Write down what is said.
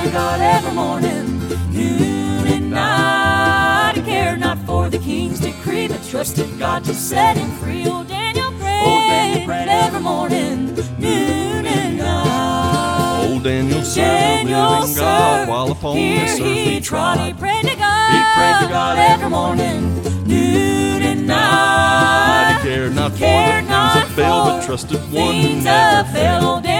to God every morning, noon and night. He cared not for the king's decree, but trusted God to set him free. Oh, Daniel prayed every morning, noon and night. Old Daniel served the living God while upon this earth he trod. He prayed to God every morning, noon and night. He cared not for the things that fail, but trusted one who never failed.